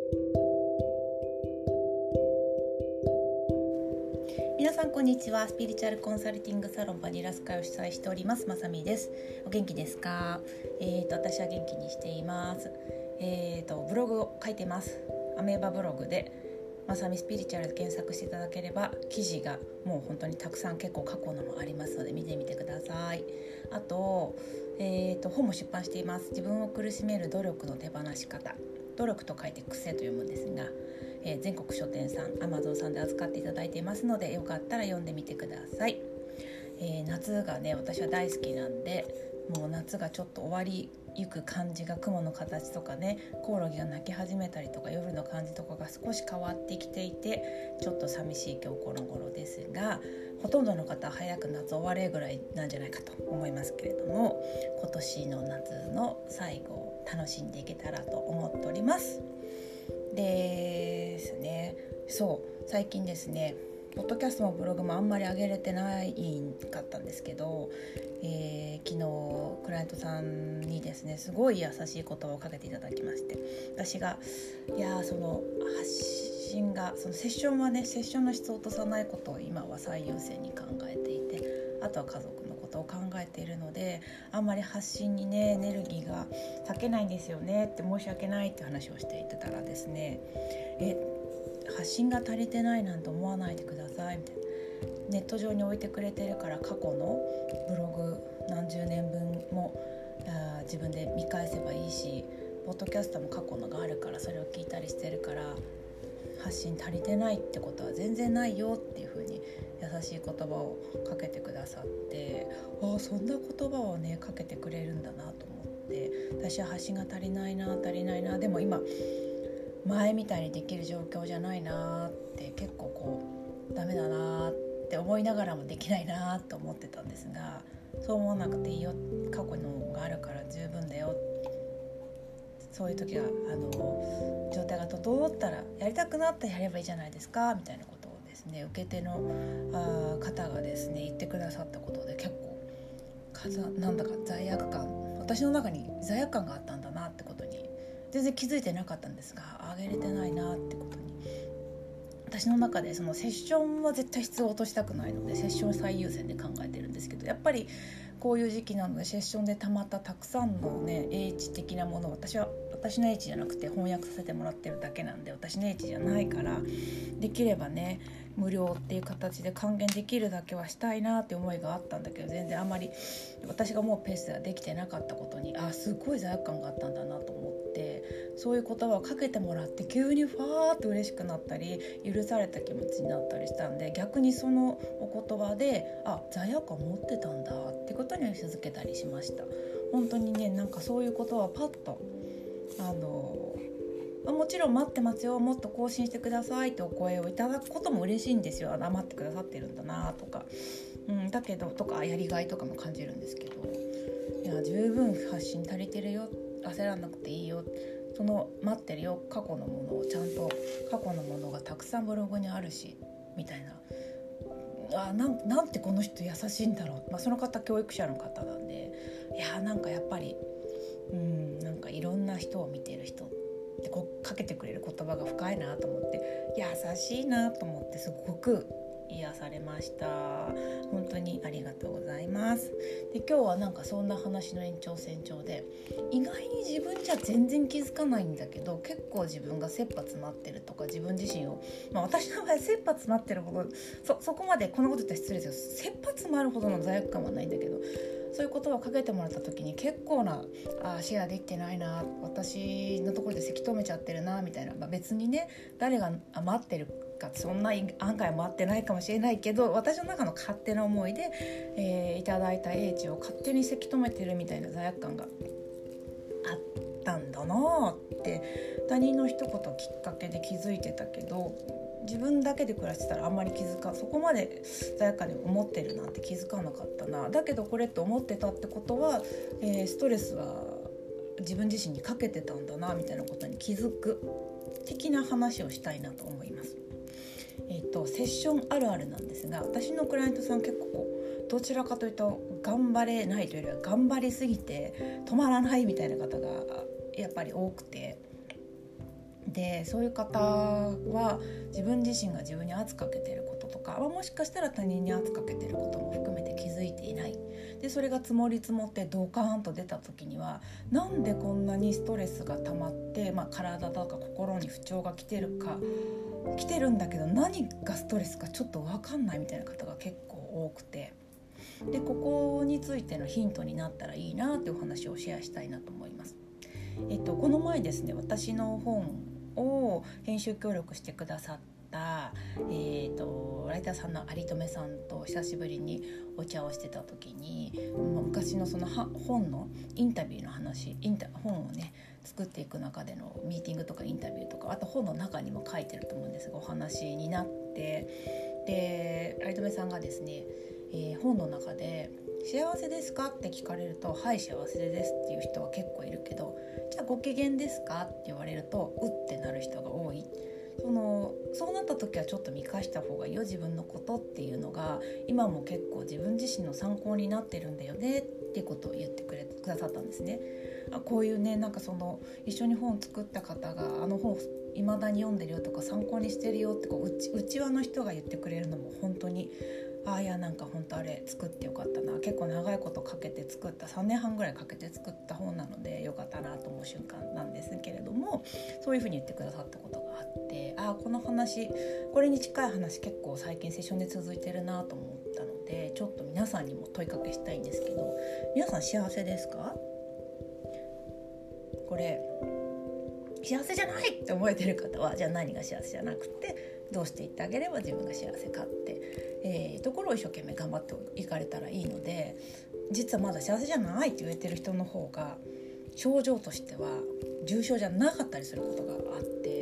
皆さんこんにちは。スピリチュアルコンサルティングサロンバニラスカを主催しておりますまさみです。お元気ですか？私は元気にしています。ブログを書いてます。アメーバブログでまさみスピリチュアルで検索していただければ記事がもう本当にたくさん結構過去のもありますので見てみてください。あと、本も出版しています。自分を苦しめる努力の手放し方、努力と書いて癖と読むんですが、全国書店さん Amazon さんで扱っていただいていますのでよかったら読んでみてください。夏がね私は大好きなんで、もう夏がちょっと終わりゆく感じが、雲の形とかね、コオロギが鳴き始めたりとか夜の感じとかが少し変わってきていて、ちょっと寂しい今日この頃ですが、ほとんどの方は早く夏終われぐらいなんじゃないかと思いますけれども、今年の夏の最後を楽しんでいけたらと思っておりますですね。そう最近ですねポッドキャストもブログもあんまり上げれてないかったんですけど、昨日クライアントさんにですねすごい優しい言葉をかけていただきまして、私がその発信がそのセッションはねセッションの質を落とさないことを今は最優先に考えていて、あとは家族のことを考えているので、あんまり発信にねエネルギーが割けないんですよねって、申し訳ないって話をしていてたらですね、発信が足りてないなんて思わないでくださいみたいな、ネット上に置いてくれてるから過去のブログ何十年分も自分で見返せばいいし、ポッドキャストも過去のがあるからそれを聞いたりしてるから、発信足りてないってことは全然ないよっていう風に優しい言葉をかけてくださって、そんな言葉をねかけてくれるんだなと思って、私は発信が足りないな、でも今前みたいにできる状況じゃないなって、結構こうダメだなって思いながらもできないなと思ってたんですが、そう思わなくていいよ、過去のがあるから十分だよ、そういう時が状態が整ったらやりたくなったらやればいいじゃないですかみたいなことをですね、受け手の方がですね言ってくださったことで、結構なんだか罪悪感、私の中に罪悪感があったんだなってことに全然気づいてなかったんですが、あげれてないなってことに、私の中でそのセッションは絶対質を落としたくないのでセッション最優先で考えてるんですけど、やっぱりこういう時期なのでセッションでたまったたくさんのね英知的なものを、私の英知じゃなくて翻訳させてもらってるだけなんで、私の英知じゃないから、できればね無料っていう形で還元できるだけはしたいなって思いがあったんだけど、全然あんまり私が思うペースではできてなかったことにすごい罪悪感があったんだなと思って、そういう言葉をかけてもらって急にファーっと嬉しくなったり許された気持ちになったりしたんで、逆にそのお言葉で罪悪感持ってたんだってことに気づけたりしました。本当にね、なんかそういうことはパッともちろん待ってますよ、もっと更新してくださいってお声をいただくことも嬉しいんですよ。待ってくださってるんだなとか、だけどとかやりがいとかも感じるんですけど、十分発信足りてるよ、焦らなくていいよ、その待ってるよ、過去のものをちゃんと、過去のものがたくさんブログにあるしみたいな、なんてこの人優しいんだろう、その方教育者の方なんで、なんかやっぱりなんかいろんな人を見ている人ってかけてくれる言葉が深いなと思って、優しいなと思って、すごく癒されました。本当にありがとうございます。で、今日はなんかそんな話の延長線上で、意外に自分じゃ全然気づかないんだけど、結構自分が切羽詰まってるとか、自分自身を、私の場合切羽詰まってるほど そこまでこんなこと言ったら失礼ですけど、切羽詰まるほどの罪悪感はないんだけど、そういう言葉をかけてもらった時に結構なシェアできてないな、私のところでせき止めちゃってるなみたいな、別にね誰が待ってるかそんな案外待ってないかもしれないけど、私の中の勝手な思いで、いただいた英知を勝手にせき止めてるみたいな罪悪感があったんだなって他人の一言きっかけで気づいてたけど、自分だけで暮らしてたらあんまりそこまで罪悪感に思ってるなんて気づかなかったな。だけどこれって思ってたってことは、ストレスは自分自身にかけてたんだなみたいなことに気づく的な話をしたいなと思います。セッションあるあるなんですが、私のクライアントさん結構どちらかというと頑張れないというよりは頑張りすぎて止まらないみたいな方がやっぱり多くて、 でそういう方は自分自身が自分に圧かけていることとか、もしかしたら他人に圧かけていることも含めて気づいていない。でそれが積もり積もってドカーンと出た時には、なんでこんなにストレスが溜まって、体とか心に不調が来てるんだけど、何がストレスかちょっと分かんないみたいな方が結構多くて、でここについてのヒントになったらいいなってお話をシェアしたいなと思います。この前ですね、私の本を編集協力してくださったライターさんの有留さんと久しぶりにお茶をしてた時に、昔のその本のインタビューの話、本をね作っていく中でのミーティングとかインタビューとか、あと本の中にも書いてると思うんですが、お話になって、で有留さんがですね、本の中で幸せですかって聞かれると、はい幸せですっていう人は結構いるけど、じゃあご機嫌ですかって言われるとうってなる人が多い。そうなった時はちょっと見返した方がいいよ自分のことっていうのが、今も結構自分自身の参考になってるんだよねっていうことを言ってくださったんですね。こういうね、一緒に本を作った方があの本未だに読んでるよとか参考にしてるよって内輪の人が言ってくれるのも本当に、いや本当あれ作ってよかったな、結構長いことかけて作った3年半ぐらいかけて作った本なのでよかったなと思う瞬間なんですけれども、そういうふうに言ってくださったことがあって、この話、これに近い話結構最近セッションで続いてるなと思ったので、ちょっと皆さんにも問いかけしたいんですけど、皆さん幸せですか？これ幸せじゃないって思えてる方は、じゃあ何が幸せじゃなくてどうしていってあげれば自分が幸せかってところを一生懸命頑張っていかれたらいいので、実はまだ幸せじゃないって言えてる人の方が症状としては重症じゃなかったりすることがあって、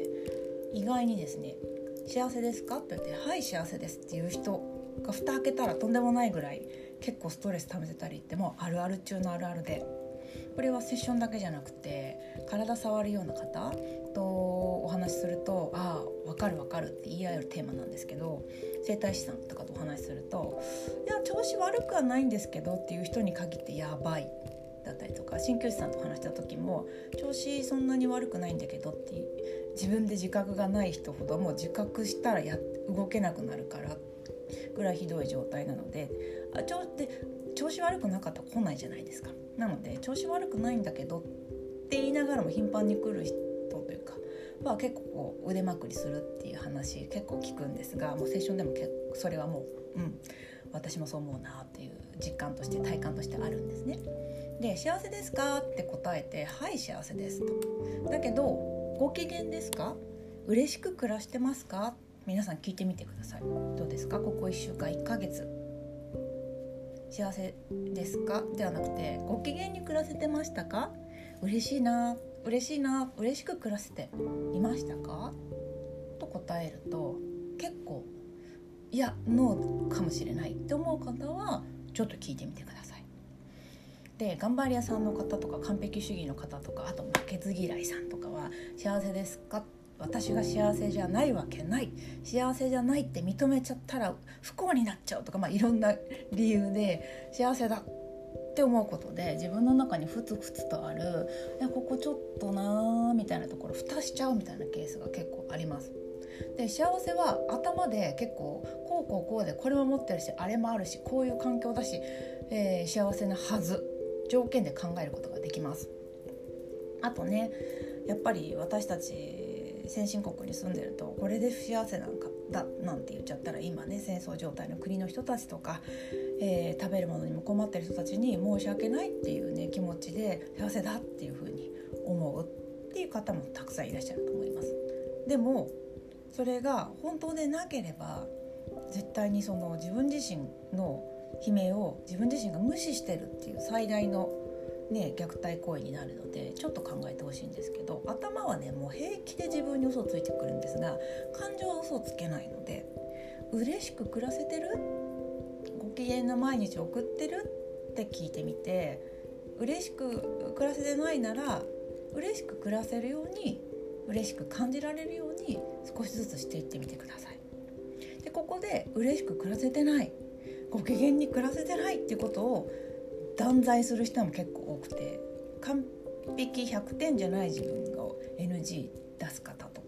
意外にですね、幸せですかって言ってはい幸せですっていう人が蓋開けたらとんでもないぐらい結構ストレス溜めてたりってもあるある中のあるあるで、これはセッションだけじゃなくて体触るような方とお話しすると、分かる分かるって言い合えるテーマなんですけど、整体師さんとかとお話しすると、いや調子悪くはないんですけどっていう人に限ってやばいだったりとか、鍼灸師さんと話した時も調子そんなに悪くないんだけどって自分で自覚がない人ほどもう自覚したら動けなくなるからぐらいひどい状態なので、調子悪くなかったら来ないじゃないですか。なので調子悪くないんだけどって言いながらも頻繁に来る人というか結構腕まくりするっていう話結構聞くんですが、もうセッションでもそれはもう、私もそう思うなっていう実感として体感としてあるんですね。で幸せですかって答えてはい幸せですと。だけどご機嫌ですか、嬉しく暮らしてますか、皆さん聞いてみてください。どうですか、ここ1週間1ヶ月幸せですかではなくて、ご機嫌に暮らせてましたか、嬉しいな嬉しく暮らせていましたかと答えると、結構いやノーかもしれないって思う方はちょっと聞いてみてください。で頑張り屋さんの方とか完璧主義の方とか、あと負けず嫌いさんとかは幸せですか、私が幸せじゃないわけない、幸せじゃないって認めちゃったら不幸になっちゃうとか、いろんな理由で幸せだって思うことで自分の中にふつふつとある、ここちょっとなみたいなところ蓋しちゃうみたいなケースが結構あります。で幸せは頭で結構こうでこれも持ってるしあれもあるしこういう環境だし、幸せなはず条件で考えることができます。あとね、やっぱり私たち先進国に住んでるとこれで不幸せなんかだなんて言っちゃったら、今ね戦争状態の国の人たちとか、食べるものにも困ってる人たちに申し訳ないっていうね気持ちで幸せだっていう風に思うっていう方もたくさんいらっしゃると思います。でもそれが本当でなければ絶対にその自分自身の悲鳴を自分自身が無視してるっていう最大の虐待行為になるので、ちょっと考えてほしいんですけど、頭はねもう平気で自分に嘘をついてくるんですが、感情は嘘をつけないので、嬉しく暮らせてる、ご機嫌な毎日を送ってるって聞いてみて、嬉しく暮らせてないなら嬉しく暮らせるように、嬉しく感じられるように少しずつしていってみてください。でここで嬉しく暮らせてない、ご機嫌に暮らせてないっていうことを断罪する人も結構多くて、完璧100点じゃない自分が NG 出す方とか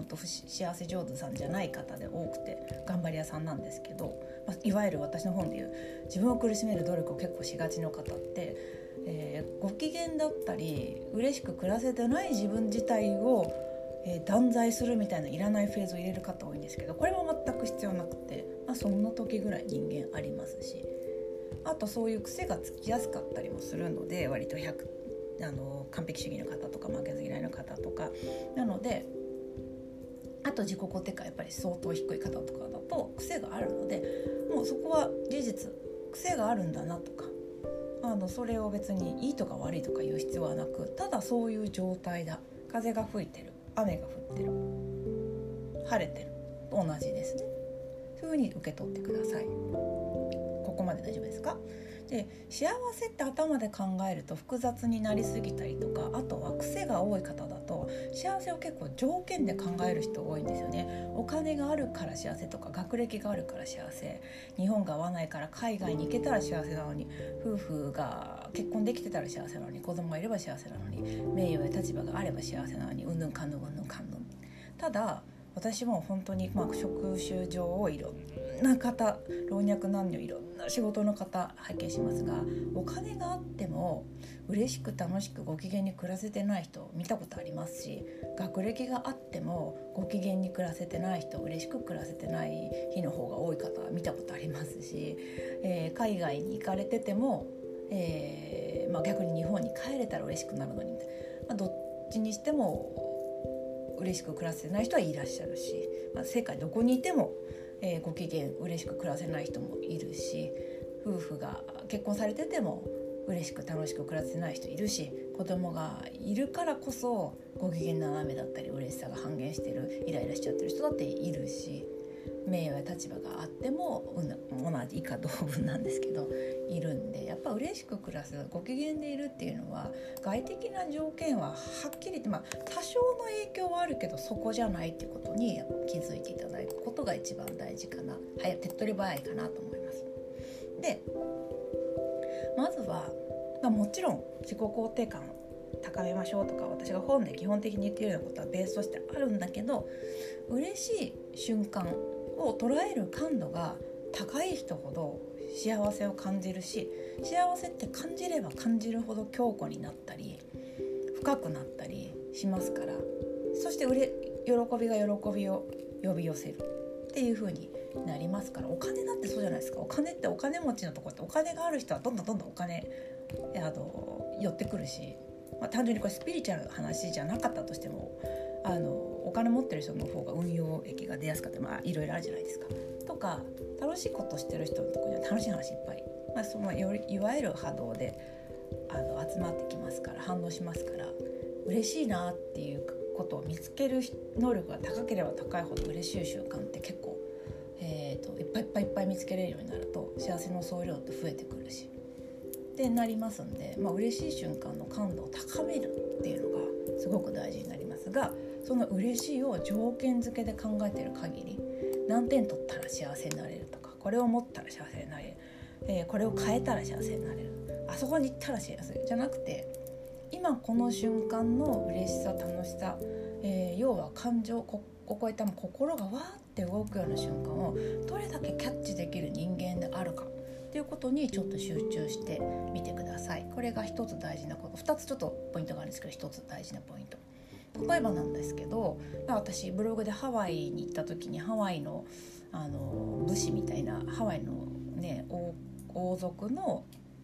と幸せ上手さんじゃない方で多くて頑張り屋さんなんですけど、いわゆる私の本でいう自分を苦しめる努力を結構しがちの方って、ご機嫌だったり嬉しく暮らせてない自分自体を、断罪するみたいないらないフェーズを入れる方多いんですけど、これは全く必要なくて、そんな時ぐらい人間ありますし、あとそういう癖がつきやすかったりもするので、割と完璧主義の方とか負けず嫌いの方とかなので、あと自己肯定感やっぱり相当低い方とかだと癖があるので、もうそこは事実癖があるんだなとか、それを別にいいとか悪いとか言う必要はなく、ただそういう状態だ、風が吹いてる、雨が降ってる、晴れてると同じですね。そういう風に受け取ってください。ここまで大丈夫ですか？で、幸せって頭で考えると複雑になりすぎたりとか、あとは癖が多い方だと幸せを結構条件で考える人多いんですよね。お金があるから幸せとか、学歴があるから幸せ、日本が合わないから海外に行けたら幸せなのに、夫婦が結婚できてたら幸せなのに、子供がいれば幸せなのに、名誉や立場があれば幸せなのに、うんぬんかんぬんうんぬんかんぬん。ただ私も本当に、職種上をいろんな方、老若男女いろんな仕事の方拝見しますが、お金があっても嬉しく楽しくご機嫌に暮らせてない人見たことありますし、学歴があってもご機嫌に暮らせてない人、嬉しく暮らせてない日の方が多い方見たことありますし、海外に行かれてても、逆に日本に帰れたら嬉しくなるのに、どっちにしても嬉しく暮らせない人はいらっしゃるし、世界どこにいても、ご機嫌嬉しく暮らせない人もいるし、夫婦が結婚されてても嬉しく楽しく暮らせない人いるし、子供がいるからこそご機嫌斜めだったり嬉しさが半減してる、イライラしちゃってる人だっているし、名誉や立場があっても同じ以下同文なんですけどいるんで、やっぱ嬉しく暮らす、ご機嫌でいるっていうのは外的な条件ははっきり言って、多少の影響はあるけどそこじゃないっていうことに気づいていただくことが一番大事かな、手っ取り早いかなと思います。で、まずは、もちろん自己肯定感を高めましょうとか、私が本で基本的に言っているようなことはベースとしてあるんだけど、嬉しい瞬間を捉える感度が高い人ほど幸せを感じるし、幸せって感じれば感じるほど強固になったり深くなったりしますから、そして喜びが喜びを呼び寄せるっていう風になりますから、お金だってそうじゃないですか。お金ってお金持ちのところってお金がある人はどんどんお金寄ってくるし、単純にこれスピリチュアルな話じゃなかったとしてもお金持ってる人の方が運用益が出やすかったり、いろいろあるじゃないですか。とか楽しいことしてる人のところには楽しい話いっぱい、そのいわゆる波動で集まってきますから、反応しますから、嬉しいなっていうことを見つける能力が高ければ高いほど嬉しい習慣って結構、いっぱい見つけれるようになると幸せの総量って増えてくるしってなりますんで、嬉しい瞬間の感度を高めるっていうのがすごく大事になりますが、その嬉しいを条件付けで考えている限り、何点取ったら幸せになれるとか、これを持ったら幸せになれる、これを変えたら幸せになれる、あそこに行ったら幸せじゃなくて、今この瞬間の嬉しさ楽しさ、要は感情、ここへ多分心がわーって動くような瞬間をどれだけキャッチできる人間であるかっていうことにちょっと集中してみてください。これが一つ大事なこと、二つちょっとポイントがあるんですけど、一つ大事なポイント、例えばなんですけど、私ブログでハワイに行った時にハワイの、武士みたいなハワイの、王族の、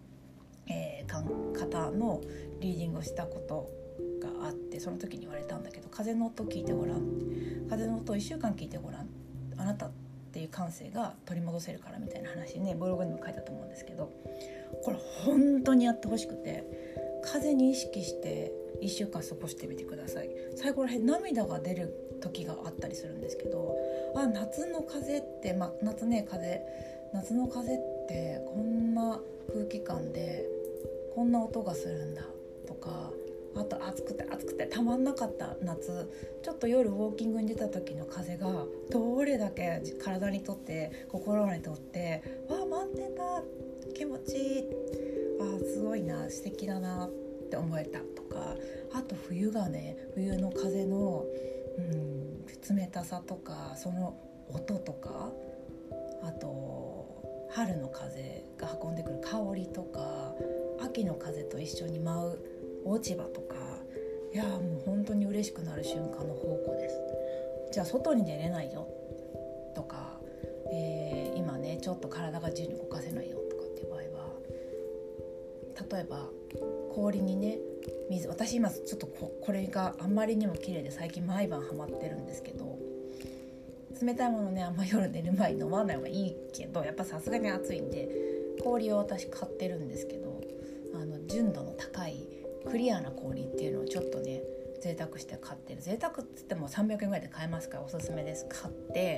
方のリーディングをしたことがあって、その時に言われたんだけど、風の音聞いてごらん、風の音を1週間聞いてごらん、あなたっていう感性が取り戻せるからみたいな話ね、ブログにも書いたと思うんですけど、これ本当にやってほしくて、風に意識して1週間過ごしてみてください。最後らへん涙が出る時があったりするんですけど、夏の風って、夏の風ってこんな空気感でこんな音がするんだとか、あと暑くてたまんなかった夏、ちょっと夜ウォーキングに出た時の風がどれだけ体にとって心にとって満点だ、気持ちいい、すごいな、素敵だなって思えたとか、あと冬の風の冷たさとかその音とか、あと春の風が運んでくる香りとか、秋の風と一緒に舞う落ち葉とか、いやもう本当に嬉しくなる瞬間の宝庫です。じゃあ外に出れないよとか、今ねちょっと体が自由に動かせないよとかっていう場合は、例えば氷にね水、私今ちょっとこれがあんまりにも綺麗で最近毎晩ハマってるんですけど、冷たいものねあんま夜寝る前に飲まない方がいいけど、やっぱさすがに暑いんで氷を私買ってるんですけど、純度の高いクリアな氷っていうのをちょっとね贅沢して買ってる。贅沢っつっても300円ぐらいで買えますからおすすめです。買って、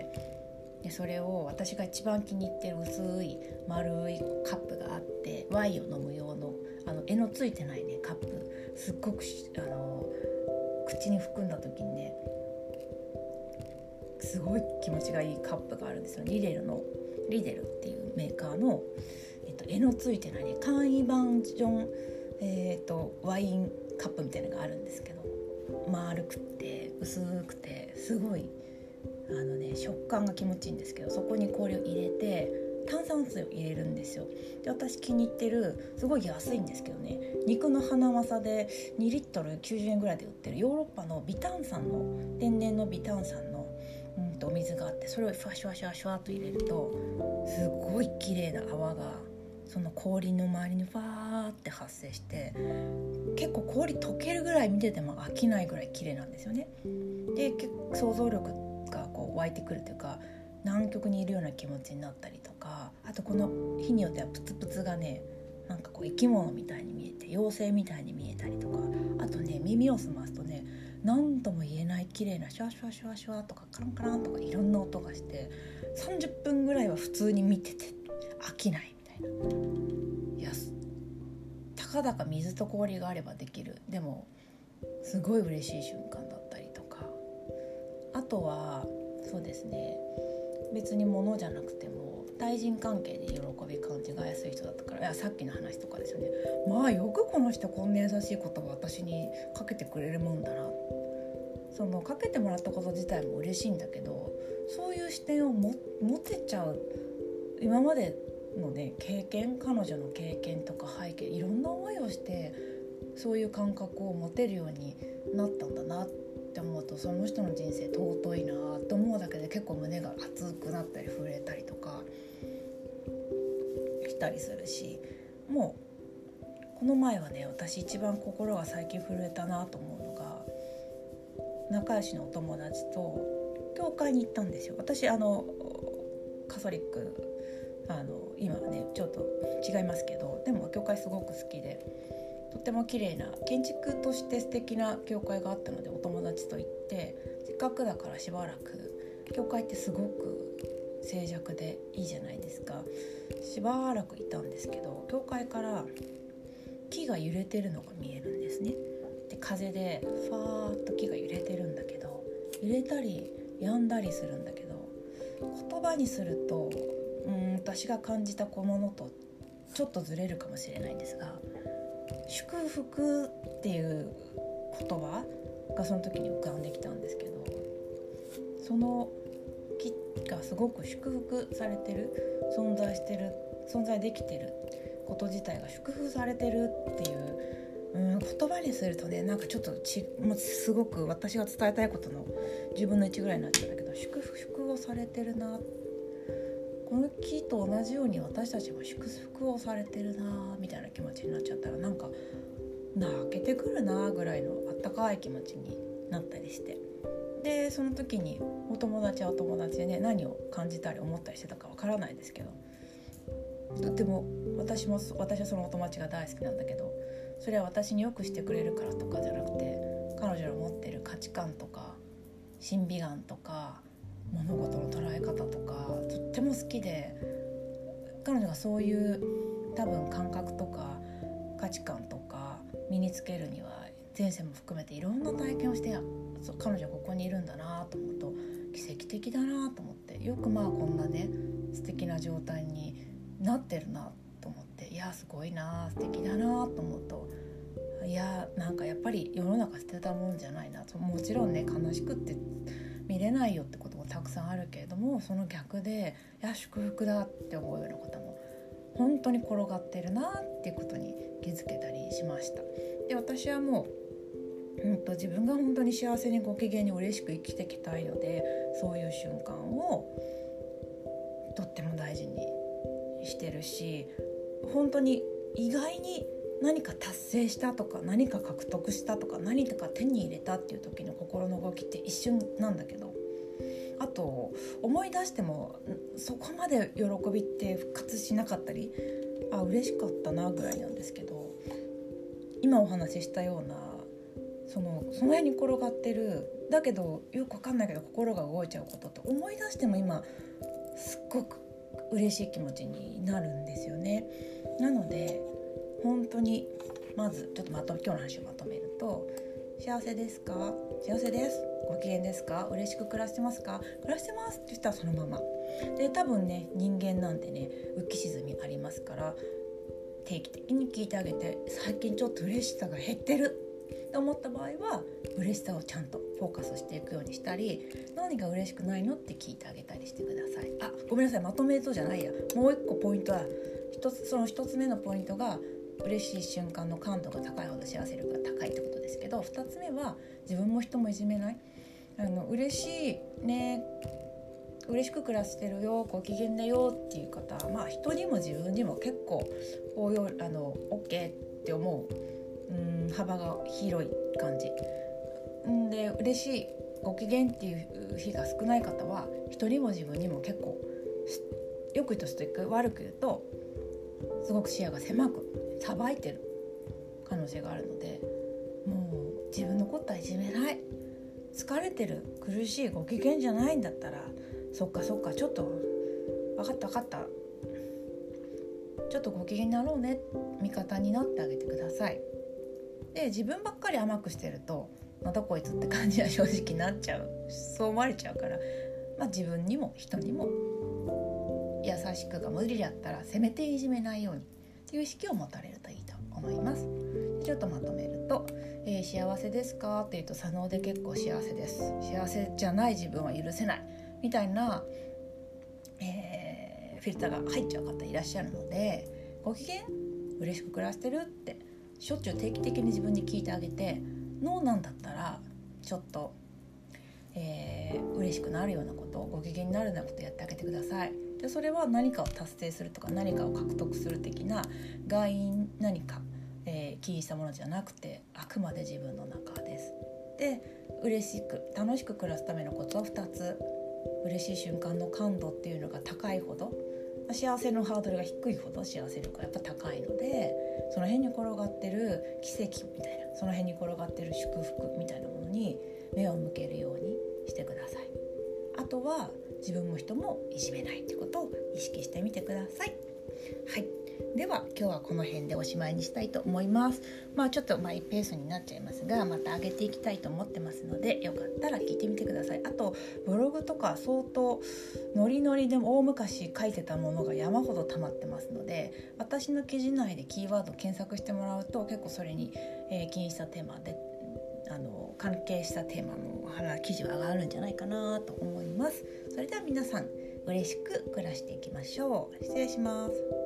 でそれを私が一番気に入ってる薄い丸いカップがあって、ワインを飲む用の柄のついてないねカップ、すっごく口に含んだ時にねすごい気持ちがいいカップがあるんですよ。リデルっていうメーカーの、柄のついてないね簡易バージョン、ワインカップみたいなのがあるんですけど、丸くて薄くてすごい食感が気持ちいいんですけど、そこに氷を入れて炭酸水を入れるんですよ。で私気に入ってる、すごい安いんですけどね、肉のハナマサで2リットル90円ぐらいで売ってるヨーロッパの微炭酸の天然の微炭酸のお水があって、それをシュワシュワシュワシュワっと入れるとすごい綺麗な泡がその氷の周りにファーって発生して、結構氷溶けるぐらい見てても飽きないぐらい綺麗なんですよね。で想像力がこう湧いてくるというか、南極にいるような気持ちになったりとか、あとこの日によってはプツプツがねなんかこう生き物みたいに見えて妖精みたいに見えたりとか、あとね耳を澄ますとね何とも言えない綺麗なシュワシュワシュワシュワとかカランカランとかいろんな音がして、30分ぐらいは普通に見てて飽きないみたいな。いやたかだか水と氷があればできる、でもすごい嬉しい瞬間だったりとか、あとはそうですね、別に物じゃなくても対人関係で喜び感じがやすい人だったから、いやさっきの話とかですよね。まあよくこの人こんな優しい言葉私にかけてくれるもんだな、そのかけてもらったこと自体も嬉しいんだけど、そういう視点を持てちゃう今までのね経験、彼女の経験とか背景、いろんな思いをしてそういう感覚を持てるようになったんだなって思うと、その人の人生尊いなと思うだけで結構胸が熱くなったり震えたりとかしたりするし、もうこの前はね私一番心が最近震えたなと思うのが、仲良しのお友達と教会に行ったんですよ。私カソリック今はねちょっと違いますけど、でも教会すごく好きで、とっても綺麗な建築として素敵な教会があったのでお友達と行って、せっかくだからしばらく、教会ってすごく静寂でいいじゃないですか。しばらくいたんですけど、教会から木が揺れてるのが見えるんですね。で風でファーッと木が揺れてるんだけど、揺れたり止んだりするんだけど、言葉にすると私が感じたものとちょっとずれるかもしれないんですが、祝福っていう言葉がその時に浮かんできたんですけど、その木がすごく祝福されてる、存在できてること自体が祝福されてるっていう、言葉にするとねなんかちょっともうすごく私が伝えたいことの10分の1ぐらいになっちゃうんだけど、祝福をされてるな、この木と同じように私たちも祝福をされてるなみたいな気持ちになっちゃったら、なんか泣けてくるなぐらいのあったかい気持ちになったりして、でその時にお友達はお友達でね何を感じたり思ったりしてたかわからないですけど、とても私はそのお友達が大好きなんだけど、それは私によくしてくれるからとかじゃなくて、彼女の持ってる価値観とか審美眼とか物事の捉え方とかとっても好きで、彼女がそういう多分感覚とか価値観とか身につけるには前世も含めていろんな体験をして、彼女がここにいるんだなと思うと奇跡的だなと思って、よくこんなね素敵な状態になってるなと思って、いやすごいな素敵だなと思うと、いやなんかやっぱり世の中捨てたもんじゃないなと、もちろんね悲しくって見れないよってこともたくさんあるけれども、その逆で祝福だって思うようなことも本当に転がってるなっていうことに気づけたりしました。で、私はもう、自分が本当に幸せにご機嫌に嬉しく生きていきたいので、そういう瞬間をとっても大事にしてるし、本当に意外に何か達成したとか何か獲得したとか何か手に入れたっていう時の心の動きって一瞬なんだけど、あと思い出してもそこまで喜びって復活しなかったり、嬉しかったなぐらいなんですけど、今お話ししたようなその辺に転がってる、だけどよくわかんないけど心が動いちゃうことって思い出しても今すっごく嬉しい気持ちになるんですよね。なので本当にまずちょっと今日の話をまとめると、幸せですか？幸せです。ご機嫌ですか？嬉しく暮らしてますか？暮らしてますって言ったらそのままで、多分ね人間なんてね浮き沈みありますから、定期的に聞いてあげて、最近ちょっと嬉しさが減ってると思った場合は嬉しさをちゃんとフォーカスしていくようにしたり、何が嬉しくないのって聞いてあげたりしてください。ごめんなさい、まとめるとじゃないや、もう一個ポイントはその一つ目のポイントが嬉しい瞬間の感度が高いほど幸せ力が高いってことですけど、2つ目は自分も人もいじめない、嬉しいね、嬉しく暮らしてるよ、ご機嫌だよっていう方、人にも自分にも結構OK って思う、幅が広い感じで、嬉しいご機嫌っていう日が少ない方は人にも自分にも結構、よく言うとストイック、悪く言うとすごく視野が狭くさばいてる可能性があるので、もう自分のことはいじめない、疲れてる苦しいご機嫌じゃないんだったら、そっかちょっと分かったちょっとご機嫌になろうね、味方になってあげてください。で、自分ばっかり甘くしてるとまたこいつって感じは正直なっちゃう、そう思われちゃうから、自分にも人にも優しくが無理だったらせめていじめないようにっていう意識を持たれるといいと思います。ちょっとまとめると、幸せですかって言うと左脳で結構幸せです、幸せじゃない自分は許せないみたいな、フィルターが入っちゃう方いらっしゃるので、ご機嫌嬉しく暮らしてるってしょっちゅう定期的に自分に聞いてあげて、ノーなんだったらちょっと、嬉しくなるようなこと、ご機嫌になるようなことやってあげてください。で、それは何かを達成するとか何かを獲得する的な外因何か、起因したものじゃなくて、あくまで自分の中です。で、嬉しく楽しく暮らすためのコツは2つ。嬉しい瞬間の感度っていうのが高いほど、幸せのハードルが低いほど幸せ力がやっぱ高いので、その辺に転がってる奇跡みたいな、その辺に転がってる祝福みたいなものに目を向けるようにしてください。あとは自分も人もいじめないってことを意識してみてください。はい、では今日はこの辺でおしまいにしたいと思います。ちょっとマイペースになっちゃいますが、また上げていきたいと思ってますので、よかったら聞いてみてください。あとブログとか相当ノリノリでも大昔書いてたものが山ほど溜まってますので、私の記事内でキーワード検索してもらうと結構それに、起因したテーマで関係したテーマの記事は上がるんじゃないかなと思います。それでは皆さん嬉しく暮らしていきましょう。失礼します。